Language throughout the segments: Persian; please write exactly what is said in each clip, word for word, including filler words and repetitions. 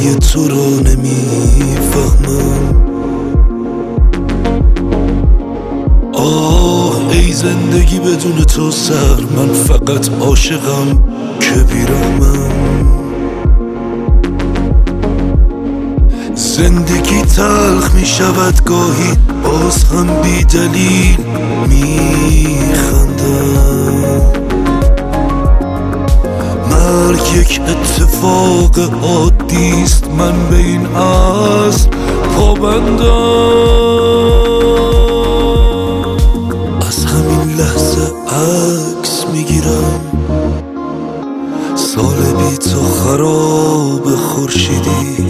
حرفای تو رو نمیفهمم. آه ای زندگی بدون تو سر، من فقط عاشقم که بیرحمم. زندگی تلخ می شود گاهی، باز هم بی دلیل می خندم. مرگ یک اتفاق عادیست، من به این اصل پابندم. از همین لحظه عکس میگیرم، سال بی تو خراب خورشیدی،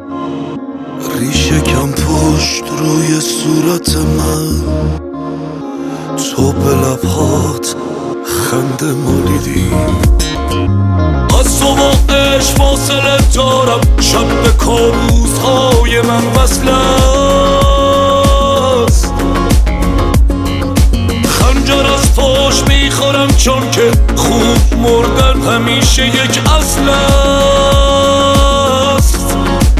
ریشه کم پشت روی صورت من، تو به لبهات خنده مالیدی. از تو با عشق فاصله دارم، شب به کابوس های من وصل است. خنجر از پاش میخورم چون که خوب مردن همیشه یک اصل است.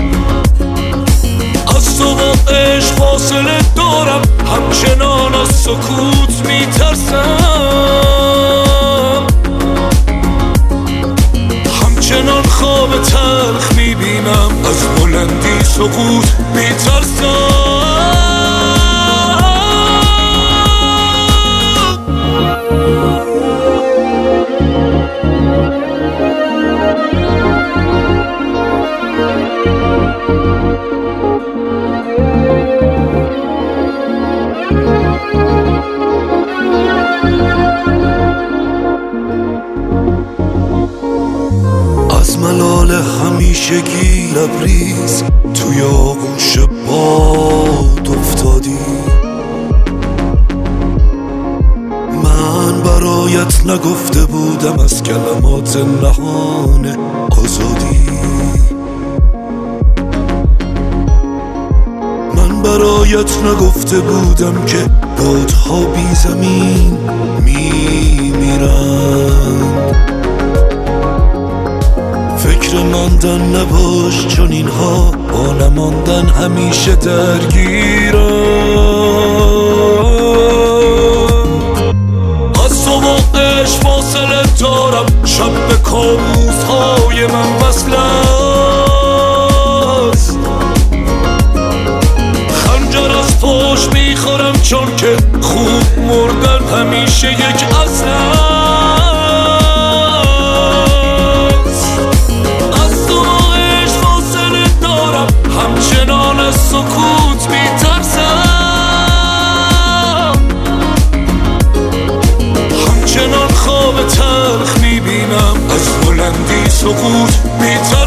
از تو با عشق فاصله دارم، همچنان از سکوت میترسم. همچنان خواب تلخ میبینم، از بلندی سقوط میترسم. از ملال همیشگی لبریز توی آغوش باد افتادی. من برایت نگفته بودم از کلمات نهان آزادی. من برایت نگفته بودم که بادها بی زمین میمیرن. فکر ماندن نباش چون اینها با نماندن همیشه درگیرم. از تو با عشق فاصله دارم، شب به کابوس های من وصل است. خنجر از پاش میخورم چون که خوب مردن همیشه یک اصل است. همچنان از سکوت میترسم. همچنان خواب تلخ میبینم، از بلندی سقوط میترسم.